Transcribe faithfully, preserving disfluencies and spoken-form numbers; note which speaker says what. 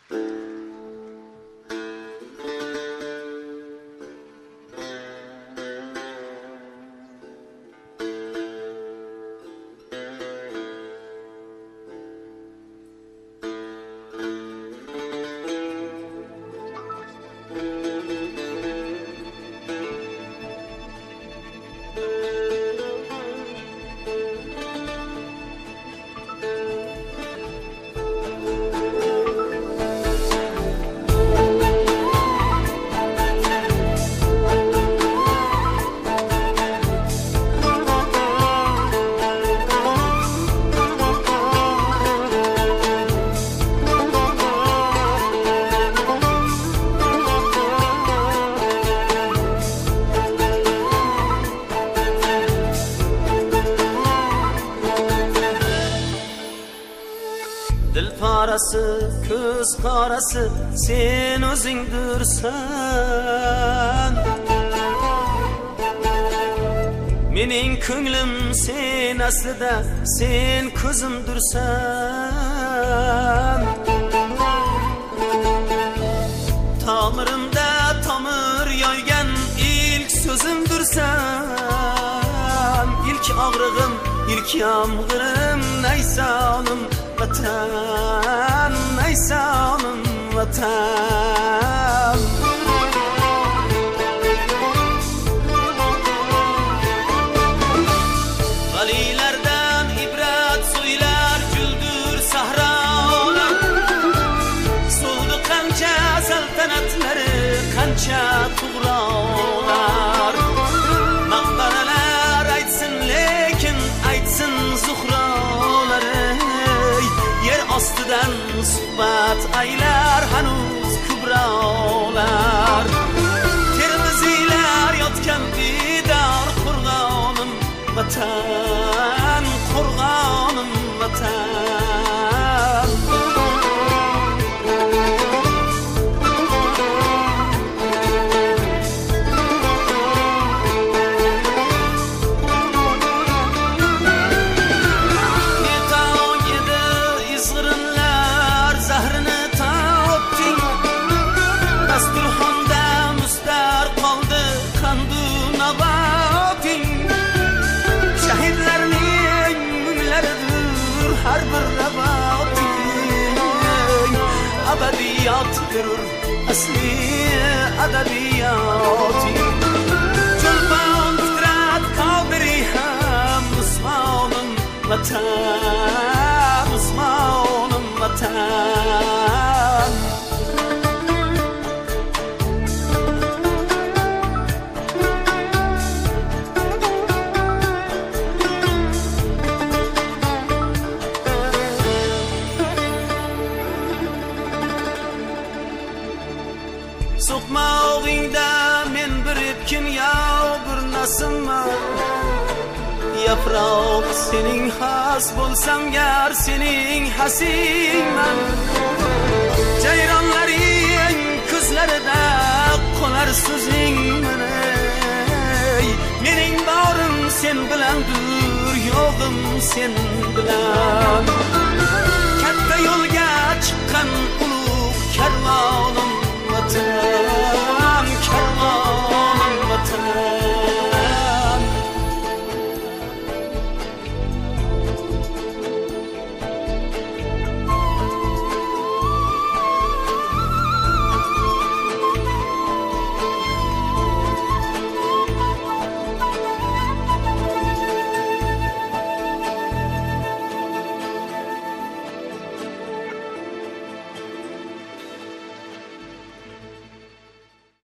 Speaker 1: Ko'z qarasi sen o'zingdirsan, mening ko'nglim sen aslida sen ko'zimdirsan. Tomirimda tomir yoygan ilk so'zimdirsan, ilk og'rig'im, ilk yomg'irim, naysonim vatan, naysonim vatan. Valilardan ibrat so'ylar juldur sahrolar, so'ldi qancha saltanatlari, qancha tug'rolar. Maqbaralar aytsin, lekin aytsin zuhrolari, yer ostidan suhbat aylar hanuz kubrolar. Termiziylar yotgan didor qo'rg'onim vatan, qo'rg'onim vatan. Har bir rabating abadiyotdir, asli adabiyoting. Cho'lpon fitrat qodiri ham Usmonim vatan, Usmonim vatan. So'qmog'ingda men bir epkin yo'q, bir nasimman. Yaproq sening xas bo'lsam gar, sening hasingman. Jayronlaring ko'zlarida qolar so'zing menay. Mening borim sen bilandir, yo'g'im sen bilan.